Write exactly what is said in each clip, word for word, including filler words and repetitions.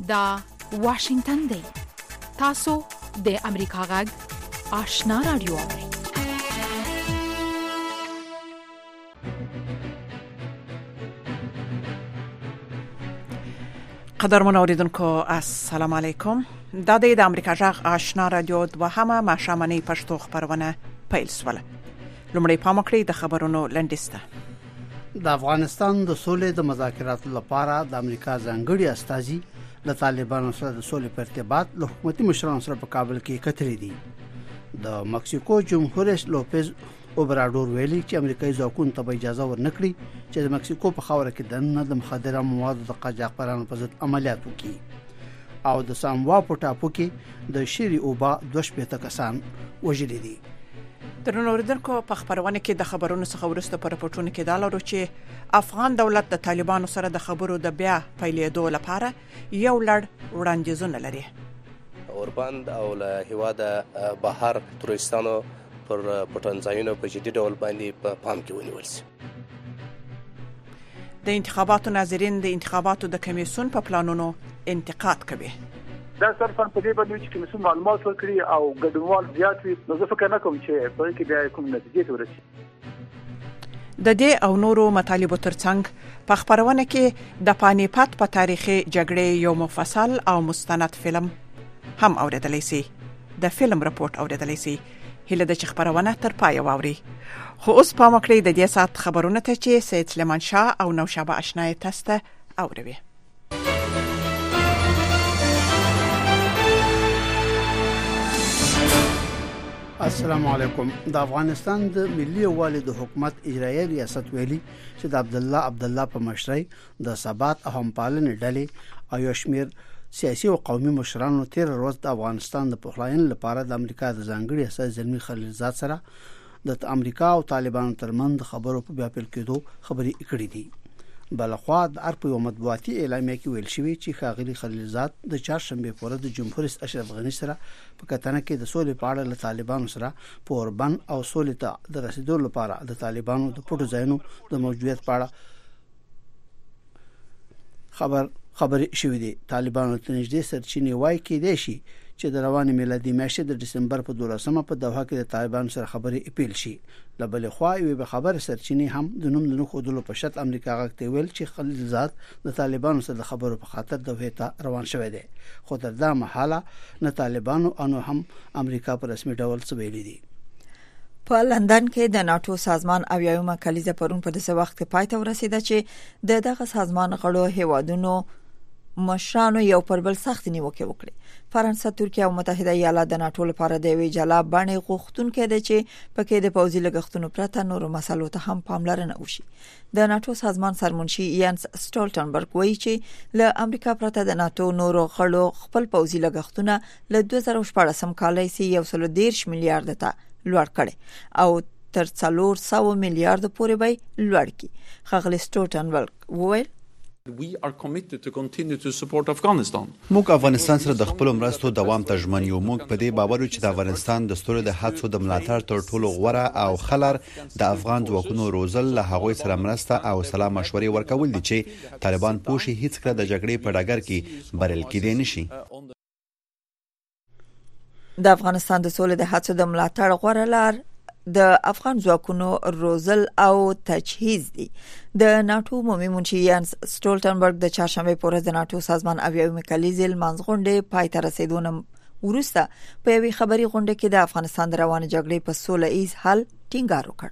دا واشنگتن دی. تاسو د امریکا غږ آشنا رادیو اورئ. قدرمن اوریدونکو السلام علیکم. دا د امریکا غږ آشنا رادیو دوهمه ماشامنی پښتو خبرونه پیل شوه. لومړی پام وکړئ د خبرونو لنډیسته. د افغانستان د سولې د مذاکراتو لپاره د امریکا ځانګړي استازي له طالبانو سره د سولې په ارتباط له حکومتي مشرانو سره په کابل کې کتري دي. د مکسیکو جمهور رئیس لوپیز اوبرادور ویلي چې امریکایي ځواکونو ته اجازه ورنکړي چې د مکسیکو په خاوره کې دننه د مخدره موادو د قاچاقبرانو په ضد عملیات وکړي. او د ساموا په ټاپو کې د شری اوبا دوه شپېته کسان وژلي دي. درنو اوریدونکو په خبرونه کې د خبرونو څخه ورسته پر راپورټونه کې دا لرو چې افغان دولت د طالبانو سره د خبرو د بیا پیلېدو لپاره یو لړ وړاندیزونه لري. اوربند او له هواده بهر تورستانو پر پټنځایونو په جدي ډول باندې په پام کې ونیول شي. د انتخاباتو ناظرین د انتخاباتو د کمیسیون په پلانونو انتقاد کوي. دا صرفاً په دې باندې چې کمیسیون معلومات ورکړي او ګډونوال زیات وي، نو زه فکر نه کوم چې په دې کې بیا کوم نتیجې ته ورسي. د دې او نورو مطالبو ترڅنګ په خبرونه کې د پانیپت په تاریخي جګړې یو مفصل او مستند فلم هم اوریدلای شي. د فلم رپورټ اوریدلای شي. هله د خبرونه تر پای واوري. خو اوس پام وکړئ د دې سات خبرونه ته چې سید سلیمان شاه او نوشابه آشنای تاسو اوروي. السلام علیکم. د افغانستان د ملي والي د حکومت اجرایي ریاست ویلي چې د عبد الله عبد الله په مشرۍ د ثبات او همپالنې ډلې او یو شمېر سیاسي او قومي مشرانو تیر ورځ د افغانستان د پخلاینې لپاره د امریکا د ځانګړي استازي زلمی خلیلزاد سره د امریکا او طالبانو ترمنځ خبرو په بیا پیل کېدو خبرې کړې دي. بلخوا د ارپ یو مطبوعاتي اعلامیه کې ویل شوی چې ښاغلي خلیلزاد د چهارشنبه په ورځ د جمهور رئیس اشرف غنی سره په کتنه کې د سولې په اړه له طالبانو سره په اوربند او سولې ته د رسیدو لپاره د طالبانو د پټو ځایونو د موجودیت په اړه خبر خبرې شوې دي. طالبانو ته نږدې سرچینې وایي کې دي شي چې د روانې میلادي میاشتې د دسمبر په دولسمه په دوحه کې د طالبانو سره خبرې اپیل شي. له بلې خوا یوې به خبر سرچینې هم د نوم د نخودلو په شرط امریکا غږ ته ویل چې خلیلزاد د طالبانو سره د خبرو په خاطر دوحه ته روان شوی دی. خو تر دا مهاله نه طالبانو انو هم امریکا په رسمي ډول څه ویلي دي. په لندن کې د ناتو سازمان اویایمه کلیزه پرون په داسې وخت کې پای ته ورسیده چې د دغه سازمان غړو هیوادونو مشرانو یو پر بل سخت نیوکه وکړي. فرانسه، ترکیه او متحده ایالات د ناتو لپاره د وی جلا باندې غوښتونکي دي چې پکې د پوځي لګښتونو پرته نورو مسلو ته هم پاملرنه وشي. د ناتو سازمان سرمنشي یانس سټولټنبرګ وایي چې له امریکا پرته د ناتو نورو غړو خپل پوځي لګښتونه له دوه زره شپږ کال سي یو سل دیرش میلیارډ ته لوړ کړي او تر څلور سوه میلیارډ پورې به لوړ کړي. ښاغلي سټولټنبرګ وویل We are committed to continue to support Afghanistan. موږ افغانستان سره د خپل مرستو دوام ته ژمن یو. موږ په دې باور یو چې د افغانستان د ستورو د هڅو د ملاتړ تر ټولو غوره او خلر د افغان ځواکونو روزل له هغوی سره مرسته او سلام مشورې ورکول دي چې طالبان پوښي هیڅ کله د جګړې په ډګر کې بریل کېدای نشي. د افغانستان د سولې د هڅو د ملاتړ غوره لار د افغان ځواکونو روزل او تجهیز دي. د ناتو عمومي منشي یانس سټولټنبرګ د چهارشنبه په ورځ د ناتو سازمان اویایمه کلیزې لمانځغونډې پای ته رسیدونه وروسته په یوې خبري غونډه کې د افغانستان د روانه جګړې په سوله ایز حل ټینګار وکړ.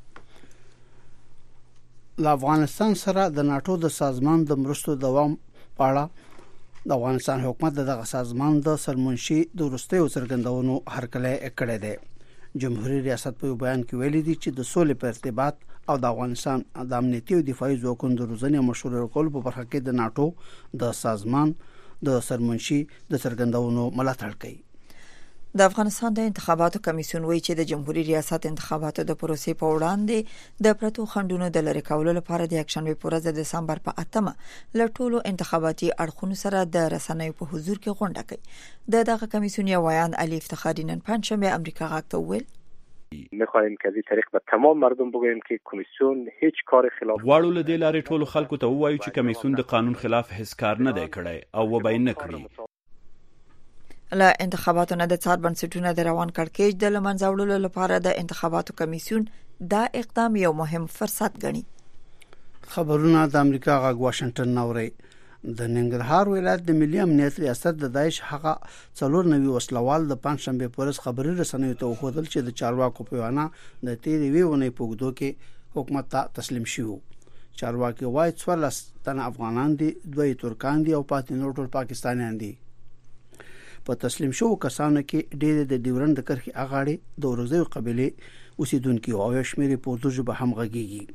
له افغانستان سره د ناتو د سازمان د مرستو دوام په اړه د افغانستان حکومت دغه سازمان د سرمنشي د وروستیو څرګندونو هرکلی کړی دی. جمهوریت ریاست په بیان کې ویلي دي چې د سولې په ارتباط او د افغانستان د امنیتي او دفاعي ځواکونو د روزنې مشورې ورکول په برخه کې د ناتو د سازمان د سرمنشي د څرګندونو ملاتړ کوي. د افغانستان د انتخاباتو کمیسیون وایي چې د جمهوریت ریاست انتخاباتو د پروسې په وړاندې د پرتو خنډونو د لری کولو لپاره د یکشنبه په ورځ د دسمبر په اتمه له ټولو انتخاباتي اړخونو سره د رسنیو په حضور کې غونډه کوي. د دغه کمیسیون یو ویان علي افتخاري نن پنځشنبه امریکا غاک ته ویل می‌خوایم که از این طریق به تمام مردم بگوییم که کمیسیون هیچ کار خلاف غواړو له دې لارې ټولو خلکو ته ووایو چې کمیسیون د قانون خلاف هیڅ کار نه دی کړی او وبای نه کړی. له انتخاباتو نه د څار بنسټونو د روان کړکېچ د لمنځه وړلو لپاره د انتخاباتو کمیسیون دا اقدام یو مهم فرصت ګڼي. خبرونه د امریکا غږ واشنگټن نوري. د ننګرهار ولایت د ملي امنیت ریاست د داعش هغه څلور نوي وسلوال د پنځشنبه پورس خبري رسنیو ته وښودل چې د چارواکو په وینا د تیرې ویونې پوګدو کې حکومت ته تسلیم شو. چارواکي وایي څوارلس تنه افغانان دي، دوی ترکان دي او پاتې نور ټول پاکستانیان دي. په تسلیم شو کسانو کې ډېر د ډیورند کرخي اغاړي د ورزوي قبيله اوسیدونکو او شمیرې په اردو ژبه هم غږیږي.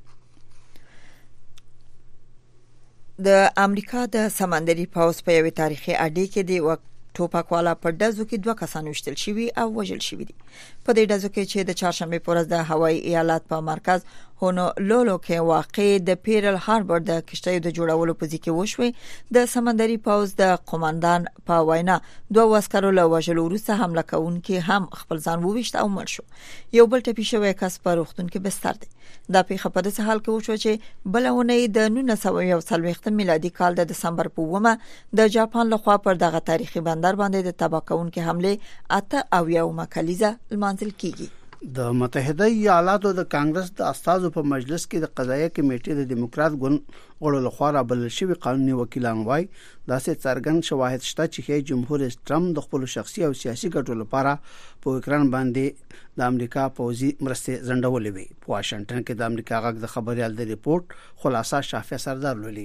د امریکا د سمندري پوځ په یوه تاریخي اډې کې د وخت ټوپکوالا په ډزو کې دوه کسان وشتل شوي او وژل شوي دي. په دې ډزو کې چې د چهارشنبه پر ورځ د هوایي ایالات په مرکز هونولولو کې واقع د پیرل هاربر د کشتیو د جوړولو په ځای کې وشوي. د سمندري پوځ د قوماندان په وینا دوه عسکرو له وژلو وروسته حمله کوونکي هم خپل ځان وویشت او مړ شو. یو بل ټپي شوی کس په روغتون کې بستر دی. دا پیښه په داسې حال کې وشو چې بلونه د نولس سوه یو څلوېښت میلادي کال د دسمبر په اوومه د جاپان لخوا پر دغه تاریخي بندر باندې د تباه کوونکي حمله اته او یومه کلیزه لمانځل کیږي. د متحده ایالاتو د کانګرس د استازو په مجلس کې د قضایه کمیټې د دیموکرات ګوند غړو لخوا رابلل شوی قانوني وکیلان وایي داسې څرګند شواهد شته چې جمهور رئیس ټرمپ د خپل شخصي او سیاسي ګټو لپاره په اوکران باندې د امریکا پوځي مرستې زندولې وي. په واشنگټن کې د امریکا غږ د خبريال د ریپورت خلاصه شافعه سردار لولي.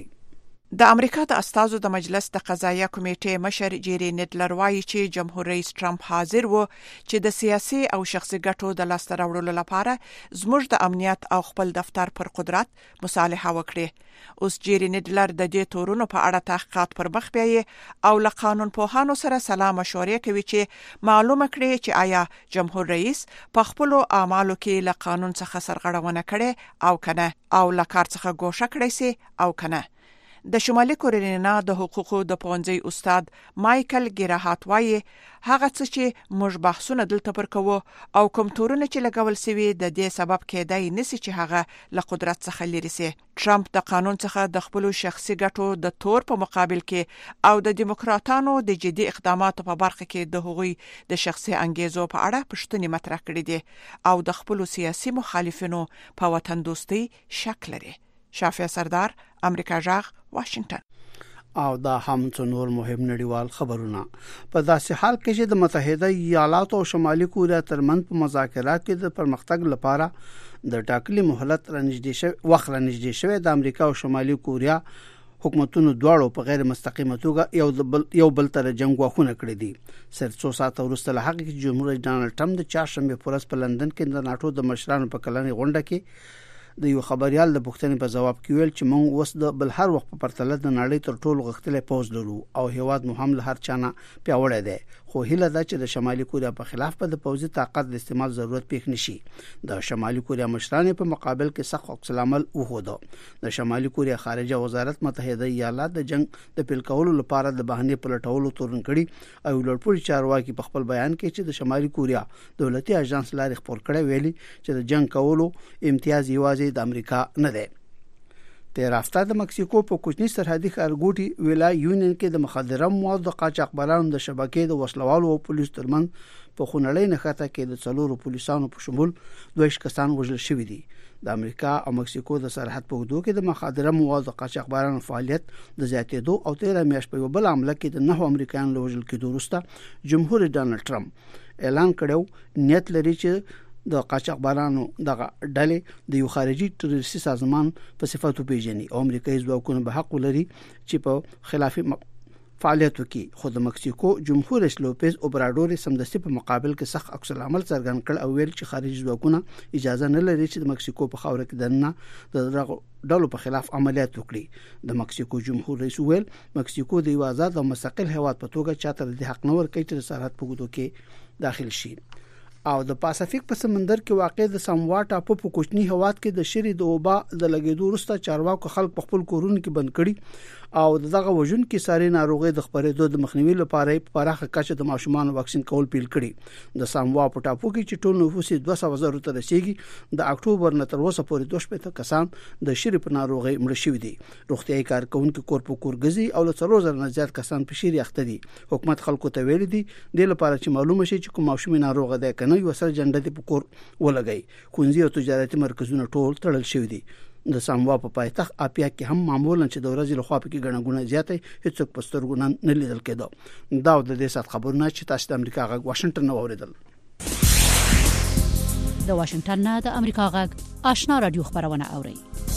د امریکا د استازو د مجلس د قضایه کمیټې مشر جيري نیډلر وایي چې جمهور رئیس ټرمپ حاضر وو چې د سیاسي او شخصي ګټو د لاسته راوړلو لپاره زموږ د امنیت او خپل دفتر پر قدرت مصالحه وکړي. اوس جيري نیډلر د دې تورونو په اړه تحقیقات پر مخ بیاي او له قانون پوهانو سره سلا مشورې کوي چې معلومه کړي چې آیا جمهور رئیس په خپل اعمالو کې له قانون څخه سرغړونه کړي او کنه او له کار څخه ګوښه کړي سي او کنه. د شمالي کورینا د حقوقو د پونځي استاد مايكل ګراهات وایي هغه څه چې موږ بحثونه دلته پر کوو او کوم تورونه چې لګول سوي د دې سبب کېدای نسی چې هغه له قدرت څخه لري سي. ټرمپ د قانون څخه د خپل شخصي ګټو د تور په مقابل کې او د دیموکراتانو د جدي اقداماتو په برخه کې د هغوی د شخصي انګیزو په اړه پښتني مطرح کړي دي او د خپل سیاسي مخالفینو په وطن دوستي شک لري. شافعه سردار، امریکا جاغ، واشنگټن. او دا هم څو نور مهم نړیوال خبرونه. په داسې حال کې چې د متحده ایالاتو او شمالي کوریا ترمنځ په مذاکرات کې د پرمختګ لپاره د ټاکلي مهلت رانږدې شوی وخت رانږدې شوی د امریکا او شمالي کوریا حکومتونو دواړو په غیر مستقیمه توګه یو بل یو بل تر جنگ واخونه کړی دي. سر څو ساعت وروسته له هغه چې جمهور رئیس ډانلډ ټرمپ د چهارشنبه په ورځ په لندن کې د ناتو د مشرانو په کلنۍ غونډه کې د یو خبريال د پوښتنې په جواب کې ویل چې موږ اوس د بل هر وخت په پرتله د نړۍ تر ټولو غښتلې پوځ لرو او هیواد مو هم له هر چانه پیاوړی دی. خو هیله ده چې د شمالي کوریا په خلاف په د پوځي طاقت د استعمال ضرورت پېښ نشي. د شمالي کوریا مشران په مقابل کې سخت عکس العمل وښود. د شمالي کوریا خارجه وزارت متحده ایالات د جنگ د پیل کولو لپاره د بهانه پلټولو تورن کړي او لوړپوړي چارواکي په خپل بیان کې چې د شمالي کوریا دولتي اژانس لارې خبر کړی ویلي چې د جنگ کولو امتیاز یوازې د امریکا نه ده. تیر هفته د مکسیکو په کوچني سرحدي ښارګوټي ویلا یونین کې د مخدره موادو د قاچاقبرانو د شبکې د وسلوالو او پولیسو ترمنځ په خونړۍ نښته کې د څلورو پولیسانو په شمول دوه کسان وژل شوي دي. د امریکا او مکسیکو د سرحد په حدود کې د مخدره موادو د قاچاقبرانو فعالیت د زیاتېدو او تیر میاشت په یو بل حمله کې د نهو امریکایانو وژل کېدو وروسته جمهور ډانلډ ټرمپ اعلان کړو نیت لري چې د قاچاقبرانو دغه ډلې د یو خارجي تروریستي سازمان په صفاتو پیژني او امریکایي ځواکونه به حق لري چې په خلاف فعالیت وکړي. خو د مکسیکو جمهور رئیس لوپیز اوبرادور سمدستي په مقابل کې سخت عکس العمل څرګند کړ او ویل چې خارجي ځواکونه اجازه نه لري چې د مکسیکو په خاور کې دننه د دغه ډلو په خلاف عملیات وکړي. د مکسیکو جمهور رئیس ویل مکسیکو د یو آزاد او مستقل هیواد په توګه چاته د حق نه ورکړي چې د سرحد په ګوتو کې داخل شي. او د پاسفیک په سمندر کې واقع د ساموا ټاپو په کوچني هواد کې د شری د اوبا د لګیدو وروسته چارواکو خلک په خپل کورونو کې بند کړي او دغه وژن کې ساري ناروغي د خبرېدو د مخنیوي لپاره په پراخه کچه د ماشومان واکسین کول پیل کړي د ساموا په ټاپو کې چې ټول نفوس دوه سوه زره ته رسیدي د اکتوبر نه تر اوسه پورې دوه شپږ کسان د شری په ناروغي مړ شوي دي روغتيایي کارکونکو کور په کور غزي او له څلور زره نه زیات کسان په شری اخته دي حکومت خلکو ته ویل دي د لپاره چې معلومه شي چې کوم ماشوم ناروغه ده کنه یو سر جنډه په کور ولګي خونځي او تجارتي مرکزونه ټول تړل شوي دي د ساموا په پایتخت اپیا کې هم معمولا چې د ورځې لخوا په کې غنغونه زیاتې هیڅ پسترګونه نه لیدل کېده دا د دې سات خبرونه چې تاسو د امریکا غږ واشنگټن نو اوریدل د واشنگټن نه د امریکا غږ آشنا رادیو خبرونه اوري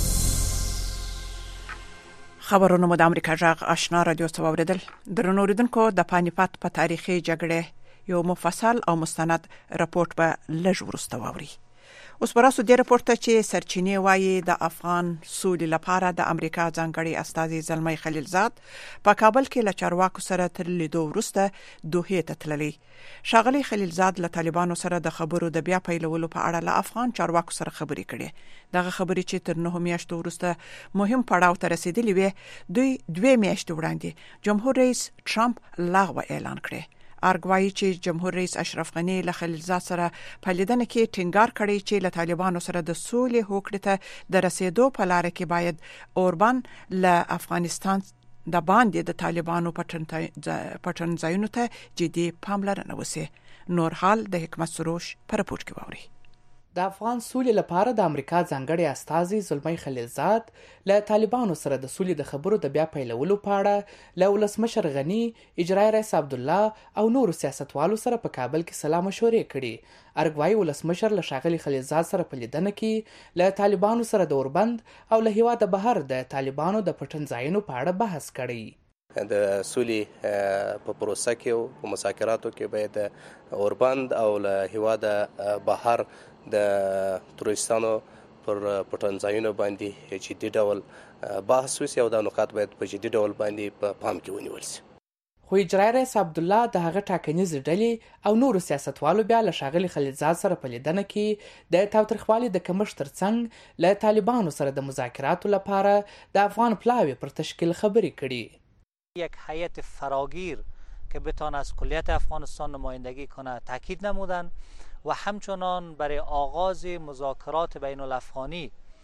خبرونه د امریکا غږ آشنا رادیو څخه اوریدل درنو اوریدونکو د پانیپات په تاریخي جګړه یو مفصل او مستند راپورټ به لږ ورسته ووري اوس براسو د راپورټ چې سرچینې وایي د افغان سولې لپاره د امریکا ځانګړي استازي زلمي خلیلزاد په کابل کې له چارواکو سره تر لیدو وروسته دوحې ته تللی شاغلي خلیلزاد له طالبانو سره د خبرو د بیا پیلولو په اړه له افغان چارواکو سره خبرې کړې دغه خبرې چې تر نه میاشتو وروسته مهم پړاو ته رسیدلې وي دوی دوه میاشتې وړاندې جمهور رئیس ټرمپ لغوه اعلان کړی ارګوایي چې جمهور رئیس اشرف غنی له خلیلزاد سره په لیدنه کې ټینګار کړی چې له طالبانو سره د سولې هوکړې ته د رسیدو په لار کې باید اوربان له افغانستان د باندې د طالبانو پټن ځایونو ته جدي پاملرنه وشي نور حال د حکمت سروش پر راپورټ کې ووري د افغان سولې لپاره د امریکا ځانګړي استازي زلمي خلیلزاد له طالبانو سره د سولې د خبرو د بیا پیلولو په اړه له ولسمشر غنی اجرایي رئیس عبد الله او نورو سیاستوالو سره په کابل کې سلا مشورې کړي ارګوایي ولسمشر له شاغلي خلیلزاد سره په لیدنه کې له طالبانو سره د اوربند او له هیواده بهر د طالبانو د پټن ځایونو په اړه بحث کړي د سولې په پروسه کې او په مذاکراتو کې باید اوربند او له هیواده بهر د تروریستانو پر پټنځایونو باندې جدي ډول بحث وشي او د نقاط باید په جدي ډول باندې په پام کې ونیول شي خو اجرایي رئیس عبد الله د هغه ټاکنیز ډلې او نورو سیاستوالو بیا له شاغلي خلیلزاد سره په لیدنه کې د تاوتریخوالي د کمښت ترڅنګ له طالبانو سره د مذاکراتو لپاره د افغان پلاوی پر تشکیل خبرې کړي یک هیئت فراگیر که بتواند از کلیت افغانستان نمایندگی کنه تاکید نمودن و همچنان برای آغاز مذاکرات بین الافغانی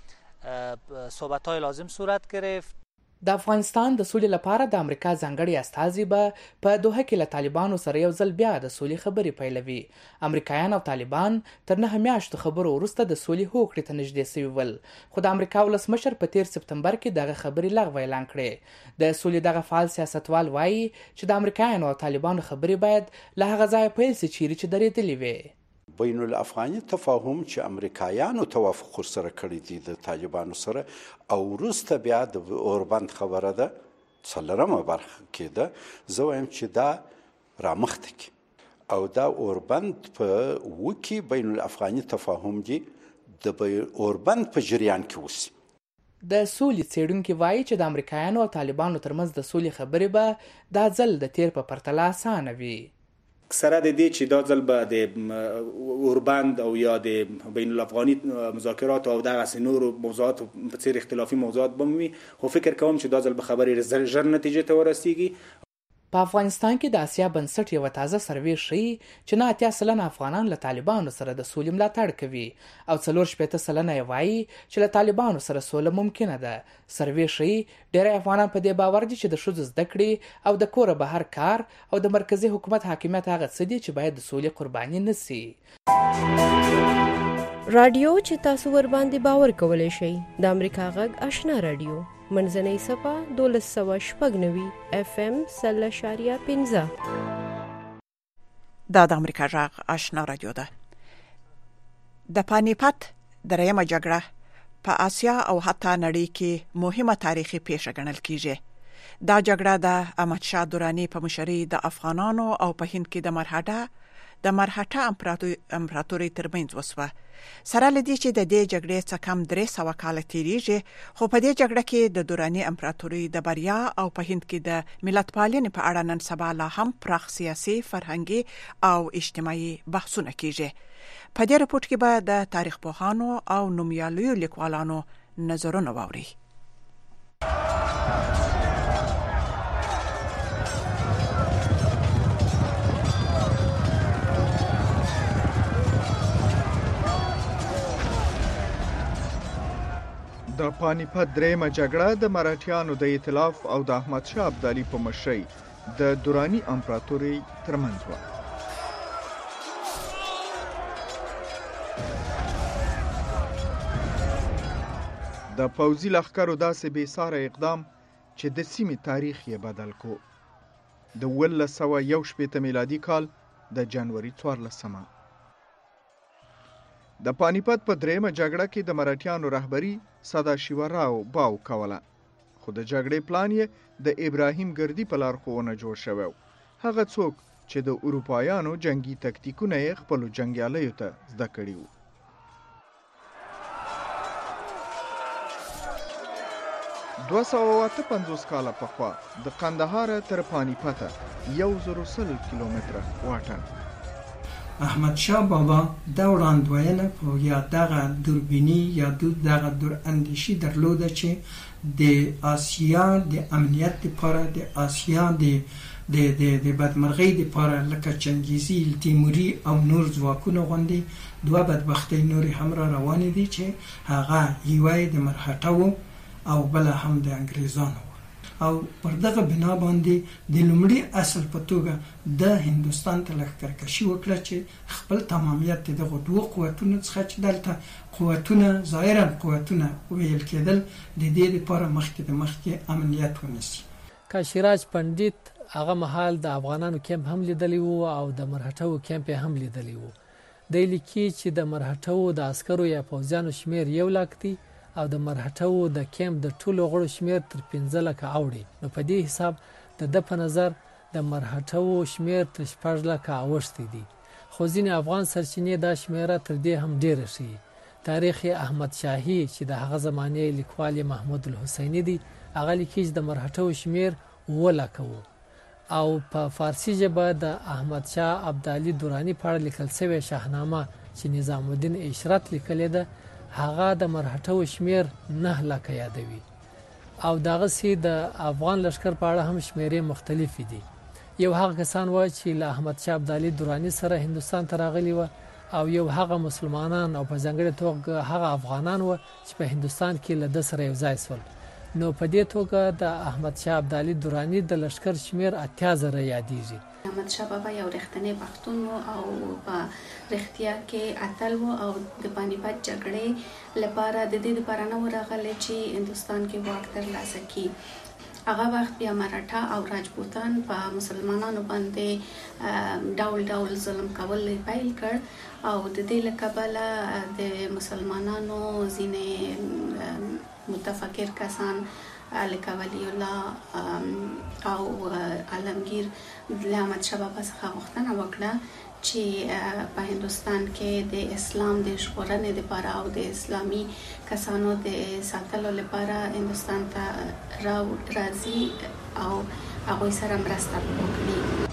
صحبت‌های لازم صورت گرفت د افغانستان د سولې لپاره د امریکا ځانګړي استازي به په دوحه کې له طالبانو سره یو ځل بیا د سولې خبرې پیلوي امریکایان او طالبان تر نه میاشتو خبرو وروسته د سولې هوکړې ته نږدې شوي ول خو د امریکا ولسمشر په تیر سپتمبر کې دغه خبرې لغوه اعلان کړې د سولې دغه فعال سیاستوال وایي چې د امریکایانو او طالبانو خبرې باید له هغه ځایه پیل شي چیرې چې درېدلې وي بین الافغاني تفاهم چې امریکایانو توافق سره کړی دی د طالبانو سره او وروسته بیا د اوربند خبره ده څلورمه برخه کې ده زه وایم چې دا رامخته کې او دا اوربند په وکی بین الافغاني تفاهم دی د اوربند په جریان کې وسی د سولې څېړونکي وایي چې د امریکایانو او طالبانو ترمنځ د سولې خبرې به دا ځل د تیر په پرتله اسانه وي سره د دې چې دا ځل به د اوربند او یا د بین الافغاني مذاکرات او دغه نورو موضوعات په څیر اختلافي موضوعات بموي خو فکر کوم چې دا ځل به خبرې ژر نتیجې ته ورسیږي په افغانستان کې د اسیا بنسټ یو تازه سروې ښیي چې نه اتیا سلنه افغانان له طالبانو سره د سولې ملاتړ کوي او څلور شپېته سلنه یې وایي چې له طالبانو سره سوله ممکنه ده سروې ښیي ډېری افغانان په دې باور دي چې د ښځو زده کړې او د کوره بهر کار او د مرکزي حکومت حاکمیت هغه څه دي چې باید د سولې قرباني نه سي رادیو چې تاسو ور باندې باور کولای شئ د امریکا غږ آشنا رادیو منځنۍ صفه دولس سوه شپږ نوي اف ام سل اشاریه پنځه دا د امریکا غږ آشنا رادیو ده د پانیپت درېیمه جګړه په آسیا او حتی نړۍ کې مهمه تاریخي پیښه ګڼل کیږي دا جګړه د احمد شاه درانی په مشرۍ د افغانانو او په هند کې د مرهټه د مرهټه امپراتوري ترمنځ وسوه. سره لدی چې د دې جګړې څخه کم درې سوه کال تیریږي، خو په دې جګړه کې د دوراني امپراتوري د بریا او په هند کې د ملت پالنې په اړه نن سبا لا هم پراخ سیاسي، فرهنګي او اجتماعي بحثونه کیږي. په دې رپورت کې به د تاریخ پوهانو او نومیالیو لیکوالانو نظرونه واوري. د پانیپت درېمه جګړه د مرهټیانو د ائتلاف او د احمد شاه ابدالي په مشرۍ د دوراني امپراتوري ترمنځ وه. د پوځي لښکرو داسې بېساره اقدام چې د سیمې تاریخ یې بدل کو. د اوولس سوه یو شپېته میلادي کال د جنوري څوارلسمه د پانیپت په درېمه جګړه کې د مرهټیانو رهبري سداشیو راو باو کوله، خو د جګړې پلان یې د ابراهیم ګردي په لارښوونه جوړ شوی. هغه څوک چې د اروپایانو جنگي تکتیکونه یې خپلو جنګیالیو ته زده کړي وو. دوه سوه اته پنځوس کاله پخوا د قندهار تر پانیپته یو زر سل کیلومتره واټن. احمد شاه بابا د وړاندوینه په یا دغه دوربینی یا دغه دور اندیشي درلوده چې د آسیا د امنیت لپاره، د آسیا د د د بدمرغۍ لپاره لکه چنګیزي، تیموري او نور ځواکونه غوندي دوه بدبختۍ نورې هم را روانې دي چې هغه یوه د مرهټه او بل هم د انګریزانو، او پر دغه بنا باندې د لومړي اصل په توګه د هندوستان ته لښکرکشي وکړه چې خپل تمامیت دغه دوه قوتونو څخه چې دلته قوتونه ظاهرا قوتونه ویل کېدل د دې لپاره مخکې د مخکې امنیت ونیسي. که شیراج پنډیت هغه مهال د افغانانو کیمپ هم لیدلی وو او د مرهټو کیمپ هم لیدلی وو. دی لیکي چې د مرهټو د عسکرو یا پوځیانو شمیر یو لاک دی او د مرهټو د کیمپ د ټولو غړو شمیر تر پنځه لکه اوړي. نو په دې حساب د ده په نظر د مرهټو شمیر تر شپږ لکه اوښتی دي، خو ځینې افغان سرچینې دا شمیره تر دې هم ډېره ښیي. تاریخ احمد شاهي چې د هغه زمانې لیکوال محمود الحسیني دی، هغه لیکي چې د مرهټو شمیر اووه لکه و، او په فارسي ژبه د احمد شاه ابدالي دوراني په اړه لیکل شوې شاهنامه چې نظام الدین اشرت لیکلې ده، هغه د مرهټو شمیر نه لکه یادوي، او دغسې د افغان لښکر په اړه هم شمیرې مختلفې دي. یو هغه کسان وایي چې له احمد شاه ابدالي دوراني سره هندوستان ته راغلي وه، او یو هغه مسلمانان او په ځانګړې توګه هغه افغانان وه چې په هندوستان کې له ده سره یو ځای شول. نو په دې توګه د احمد شاه ابدالي دوراني د لښکر شمیر اتیا زره یادېږي. احمد شاه بابا یو رښتینی پښتون و او په رښتیا کې اتل و، او د پانیپت جګړې لپاره د دې لپاره نه و راغلی چې هندوستان کې واک ترلاسه کړي. هغه وخت بیا مرهټه او راجپوتان په مسلمانانو باندې ډول ډول ظلم کول پیل کړ، او د دې له کبله د مسلمانانو ځینې متفکر کسان لکه ولی الله او عالمگیر له احمد شاه بابا څخه غوښتنه وکړه چې په هندوستان کې د اسلام د ژغورنې لپاره او د اسلامي کسانو د ساتلو لپاره هندوستان ته راځي او هغوی سره مرسته وکړي.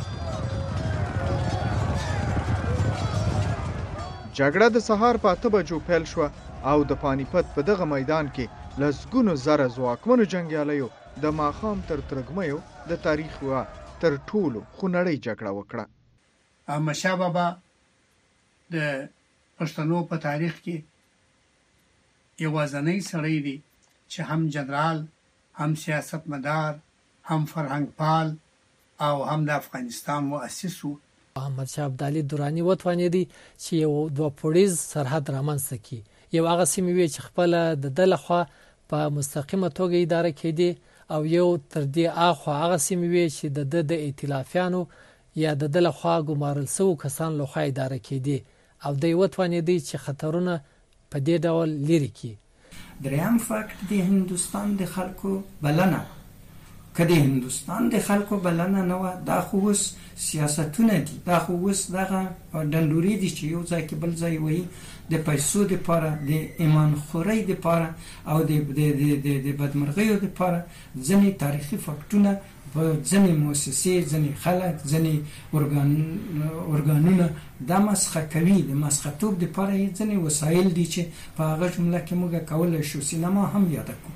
جګړه د سهار په اته بجو پیل شوه او د پانیپت په دغه میدان کې لسګونو زره ځواکمنو جنګیالیو د ماښام تر ترږمیو د تاریخ یوه تر ټولو خونړۍ جګړه وکړه. احمد شاه بابا د پښتنو په تاریخ کې یوازینی سړی دی چې هم جنرال، هم سیاستمدار، هم فرهنګ پال او هم د افغانستان مؤسس و. احمد شاه ابدالي دوراني وتوانېدی چې یو دوه پوړیز سرحد رامنځته کړي. یو هغه سیمې وې چې خپله د ده لخوا په مستقیمه توګه اداره کېدې، او یو تر دې اخوا هغه سیمې وې چې د ده د ائتلافیانو یا د ده لخوا ګمارل شوو کسانو لخوا اداره کېدې، او دی وتوانېدی چې خطرونه په دې ډول لرې کړي. دریم فکت د هندوستان د خلکو بلنه که د هندوستان د خلکو بلنه نه وه، دا خو اوس سیاستونه دي، دا خو اوس دغه ډنډورې دي چې یو ځای کې بل ځای وایي د پیسو دپاره، د ایمان خورۍ دپاره او د بدمرغیو دپاره ځینې تاریخي فکټونه په ځینې مؤسسې، ځینې خلک، ځینې ارګانونه دا مسخه کوي. د مسختوب دپاره یې ځینې وسایل دي چې په هغه جمله کې موږ کولی شو سینما هم یاده کړو.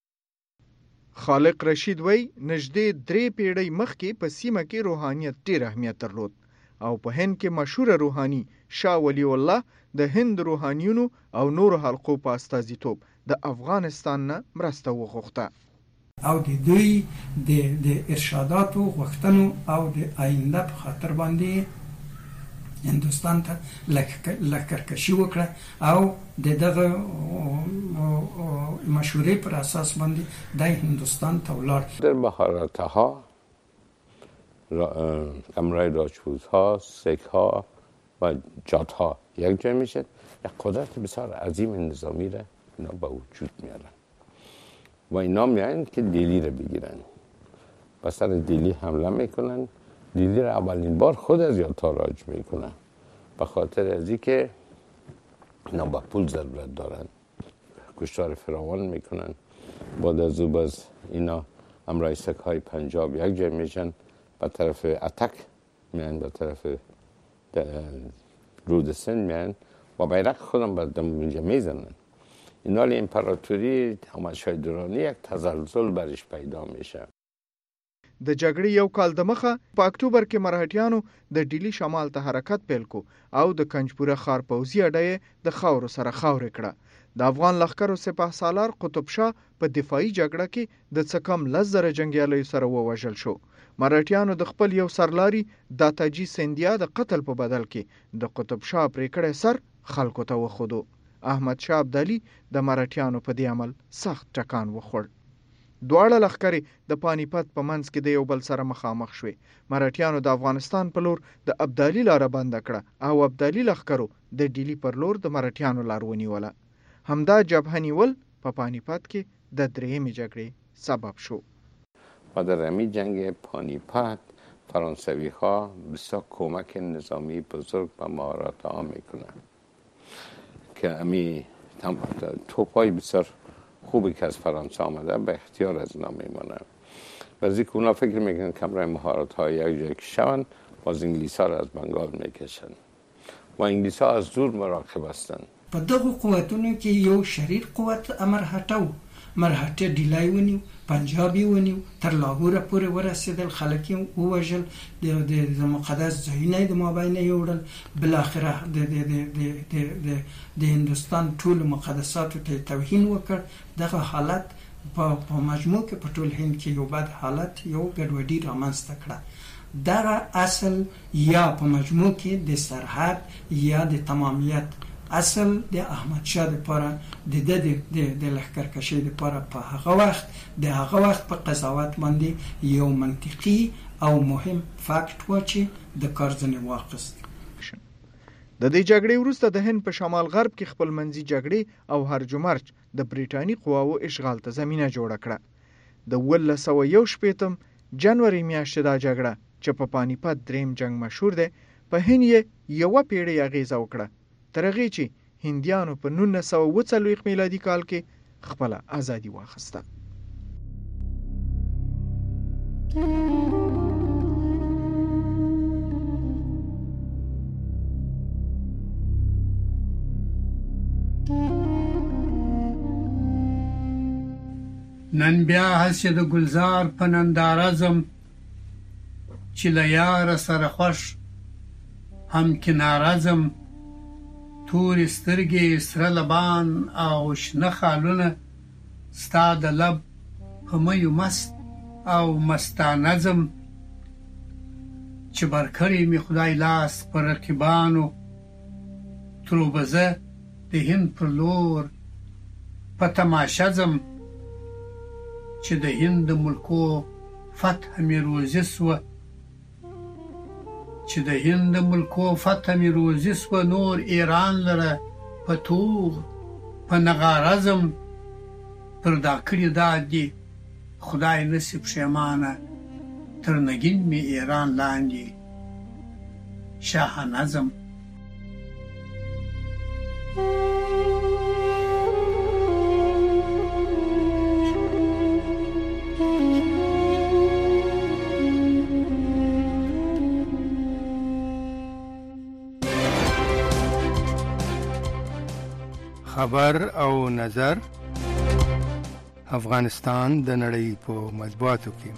خالق رشید وی نږدې درې پیړۍ مخکې په سیمه کې روحانیت ډېر اهمیت درلود او په هند کې مشهور روحاني شاه ولی الله د هند روحانیونو او نورو حلقو په استازیتوب د افغانستان نه مرسته وغوښته او د دوی د ارشاداتو غوښتنو او د آینده په خاطر باندې هندوستان ته لښکرکشي وکړه او د دغه مشورې پر اساس باندې د هندوستان ته ولاړ. در مهارت‌ها امرای راجپوت‌ها، سیک‌ها و جات‌ها یک جای میشن، یک قدرت بسیار عظیم نظامی را اینا به وجود میارن و اینا میان که دیلی را بگیرن و سر دیلی حمله میکنن. دیلی را اولین بار خود از یا تاراج میکنن به خاطر از اینکه اینا با پول ضرورت دارن، کشتار فراوان میکنن. بعد از او باز اینا امرای سکهای پنجاب یک جای میشن، به طرف اتک میان، به طرف رود سند میان و بیرق خودم به دم اونجا میزنن. اینا لی امپراتوری احمد شاه درانی یک تزلزل برش پیدا میشه. د جګړې یو کال د مخه په اکتوبر کې مرهټیانو د ډیلی شمال ته حرکت پیل کو او د کنجپوره ښار پوځي اډه د خاورو سره خاورې کړه. د افغان لښکرو سپاه سالار قطب شاه په دفاعي جګړه کې د څه کم لس زره جنګیالیو سره ووژل شو. مرهټیانو د خپل یو سرلاري داتاجي سیندیا د قتل په بدل کې د قطب شاه پرې کړی سر خلکو ته وښودو. احمد شاه ابدالي د مرهټیانو په دې عمل سخت ټکان وخوړ. دواړه لښکرې د پانیپت په منځ کې د یو بل سره مخامخ شوې. مرهټیانو د افغانستان په لور د ابدالي لاره بنده کړه او ابدالي لښکرو د ډیلی پر لور د مرهټیانو لار ونیوله. همدا جبهه نیول په پانیپت کې د درېیمې جګړې سبب شو. و در همین جنگ پانیپت فرانسوی ها بسیار کمک نظامی بزرگ و مهارت ها میکنن که همین توپای بسیار خوبی که از فرانسه آمده به اختیار از اینا میمانه. بعضی که اونا فکر میکنن که امرای مهارت های یک جای که شون باز انگلیس ها را از بنگال میکشن و انگلیس ها از دور مراقب هستن. په دغه قوتونو کې یو شریر قوت مرهټه و. مرهټه ډیلای ونیو، پنجابي ونیو، تر لاهور پورې ورسېدل، خلک یې ووژل، د مقدس ځایونه یې د مابین یوړل. بالاخره د هندوستان ټولو مقدساتو ته توهین وکړ. دغه حالت په مجموع کې په ټول هند کې یو بد حالت، یو ګډوډي رامنځته کړه. دغه اصل یا په مجموع کې د سرحد یا د تمامیت اصل د احمد شاه لپاره د د د لښکرکشۍ لپاره په هغه وخت د هغه وخت په قضاوت باندې یو منطقي او مهم فکت و چې د کار ځنې واخیست. د دې جګړې وروسته د هند په شمال غرب کې خپلمنځي جګړې او هرج و مرج د بریټاني قواو اشغال ته زمینه جوړه کړه. د اوولس سوه یو شپېتم جنوري میاشتې دا جګړه چې په پانیپت دریم جنگ مشهور دی، په هند یې یوه پیړۍ اغیزه وکړه تر هغې چې هندیانو په نولس سوه اوه څلوېښت میلادي کال کې خپله ازادي واخیسته. نن بیا هسې د ګلزار په ننداره ځم چې له یاره سره خوښ هم کناره ځم. تورې سترګې، سره لبان او شنه خالونه، ستا د لب په میو مست او مستانه ځم. چې برکړی مې خدای لاس پر رقیبانو، تروبزه د هند پر لور په تماشه ځم. چې د هند د ملکو فتح مې روزي سوه، چې د هند ملکو فتح مې روزي سوه، نور ایران لره په توغ په نغاره ځم. پر دا کړي داد دي خدای نسی پښیمانه تر نگین می ایران لاندې شاه نظم. خبر او نظر افغانستان د نړۍ په مطبوعاتو کې.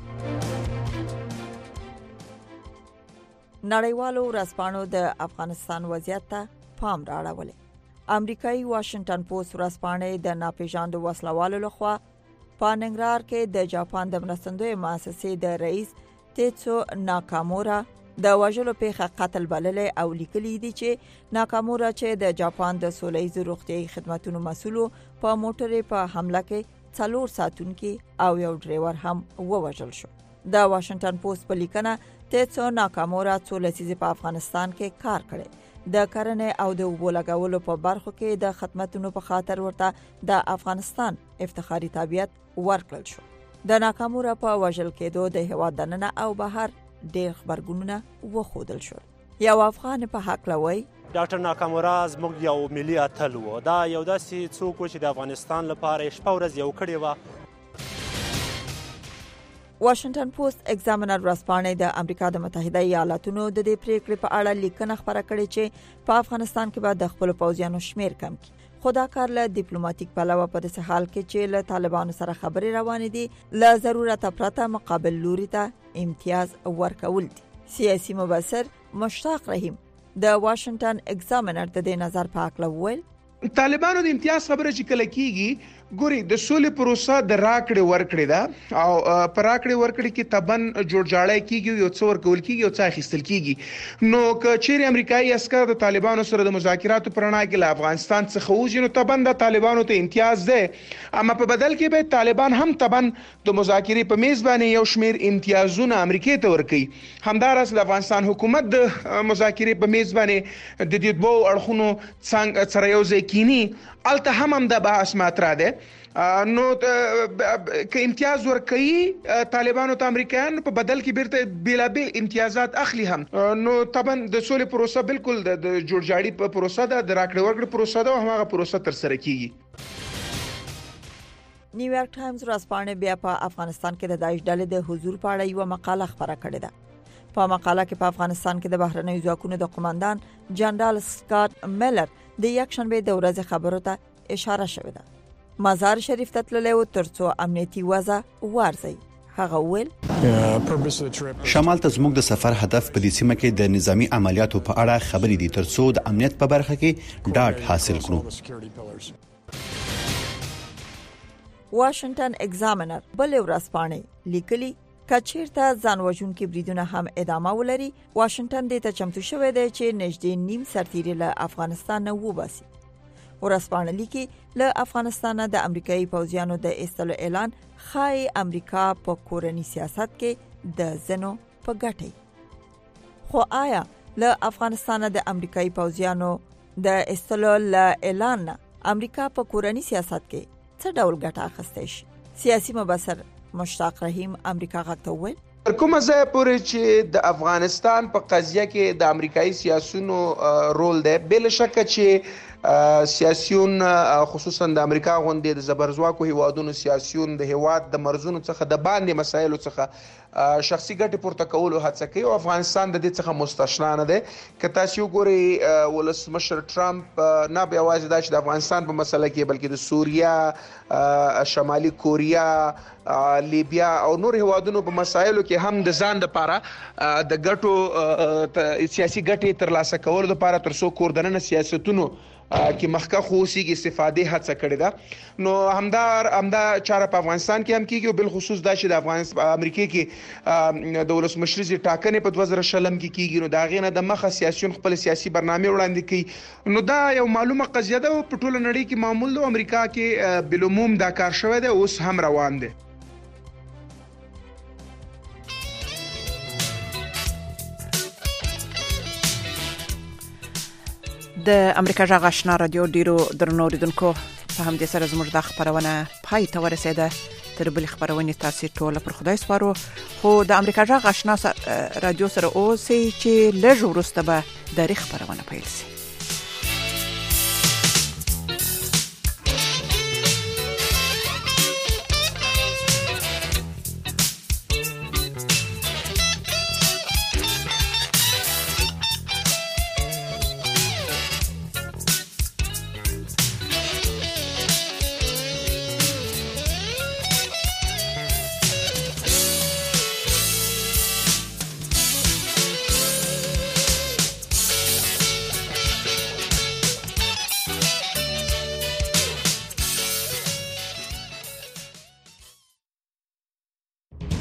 نړیوالو ورځپاڼو د افغانستان وضعیت ته پام راوړلی. امریکایي واشنگټن پوسټ ورځپاڼه د ناپېژاندو وسلوالو لخوا په ننګرهار کې د جاپان د مرستندوی مؤسسې د رئیس تیتسو ناکامورا د وژلو پیښه قتل بللی او لیکلي دي چې ناکامورا چې د جاپان د سولهییز روغتیايي خدماتو مسؤل په موټر په حمله کې څلور ساتونکي او یو ډرایور هم ووژل شو. د واشنگټن پوسټ په لیکنه تیتسو ناکامورا څو لسیزې په افغانستان کې کار کړی. د کرنې او د اوبو لګولو په برخو کې د خدماتو په خاطر ورته د افغانستان افتخاري تابعیت ورکړل شو. د ناکامورا په وژل کېدو د هیواد دننه او بهر ډېر خبرګونونه وښودل شول. یو افغان په حق لوي ډاکټر ناکامورا زموږ یو ملي اتل و. دا یو داسې څوک و چې د افغانستان لپاره شپه ورځ یو کړی و. واشنگټن پوسټ ایگزامینر ورځپاڼه د امریکا د متحده ایالاتونو د دې پریکړې په اړه لیکنه خبره کړې چې په افغانستان کې به د خپل پوځیانو شمیر کم کړي. خدا کار له ډیپلوماټیک پلوه په داسې حال کې چې له طالبانو سره خبرې روانې دي له ضرورت پرته مقابل لوري ته امتیاز ورکول دي. سیاسي مبصر مشتاق رحیم د واشنگټن ایگزامینر د دې نظر په اړه وویل طالبانو د امتیاز خبره چې کله کیږي ګوري د سولې پروسه د راکړې ورکړې ده او پر راکړې ورکړې کې تبن جوړجاړی کیږي یو څور کول کیږي او څه اخیستل کیږي. نو که چیرې امریکایي عسكر د طالبانو سره د مذاکراتو پرنا کې له افغانستان څخه وځي نو تبن د طالبانو ته امتیاز ده، اما په بدل کې به طالبان هم تبن د مذاکرې په میز باندې یو شمیر امتیازونه امریکای ته ورکړي. همدارس د افغانستان حکومت د مذاکرې په میز باندې د دې دوه اړخونو څنګه سره یو ځای کینی الته هم هم د بحث مطرح ده. نو که امتیاز ورکړي طالبانو ته امریکایان په بدل کې بیرته بیلابیل امتیازات اخلي هم نو طبعا د سولې پروسه بالکل د جوړجاړي په پروسه ده، د راکړې ورکړې پروسه ده او هغه پروسه تر سره کیږي. نیویارک ټایمز ورځپاڼه بیا په افغانستان کې د داعش ډلې د حضور په اړه یو مقاله خبره کړې ده. په مقاله کې په افغانستان کې د بهرنیو ځواکونو د قوماندان جنرال سکاټ میلر د یکشنبه د ورځې خبرو ته اشاره شوې ده. مزار شریف ته تللی و ترڅو امنیتي وضع وارزي. هغه ویل شمال ته زموږ د سفر هدف په دې سیمه کې د نظامی عملیاتو په اړه خبرې دي ترڅو د امنیت په برخه کې ډاډ حاصل کړو. واشنگټن ایگزامینر بل ورځپاڼه لیکلي کچیرته ځانوژونکي بریدونه هم ادامه ولري. واشنگټن دې ته چمتو شوی دی چې نږدې نیم سرتیري له افغانستان نه وباسي. ورځپاڼه لیکي له افغانستان د امریکایي پوځیانو د ایستلو اعلان خای امریکا په کورنی سیاست کې د زنو په ګټه. خو آیا له افغانستان د امریکایي پوځیانو د ایستلو اعلان امریکا په کورنی سیاست کې څه ډول ګټه اخیسته شي؟ سیاسي مبصر مشتاق رحیم امریکا غاکته ویل کومه ځای پورې چې د افغانستان په قضیه کې د امریکایي سیاسيونو رول دی بل شک چې سیاسيون خصوصا د امریکا غونډې د زبرځواکو هیوادونو سیاسيون د هیواد د مرزونو څخه د باندې مسایلو څخه شخصي ګټې پورته کولو هڅه کوي او افغانستان د دې څخه مستثنا نه دی. که تاسو وګورئ ولسمشر ټرمپ نه به یوازې د افغانستان په مسله کې بلکې د سوریا، شمالي کوریا، لیبیا او نور هیوادونو په مسایلو کې هم د ځان لپاره د ګټو سیاسي ګټې ترلاسه کولو لپاره ترڅو کوردننه سیاستونو کې مخکخ اوسېږي استفادې هڅه کړې ده. نو همدار همدا چاره په افغانستان کې هم کیږي او بل خصوص دا چې د افغانستان امریکا کې د ولسمشرۍ ټاکنې په دوه زره شلم کې کیږي نو دا غینه د مخه سیاسيون خپل سیاسي برنامه وړاندې کوي. نو دا یو معلومه قضیه ده په ټوله نړۍ کې معمول ده. امریکا کې بلوموم دا کار شوی دی اوس هم روان دی. د امریکا جغ آشنا رادیو ډیرو درنو اوریدونکو په همدې سره زموږ د خبرونه پای ته ورسیده. تر بل خبرونه تاسو ټول پر خدای سپارو خو د امریکا جغ آشنا رادیو سره اوسې چې لږ ورسته به د خبرونه پیل شي.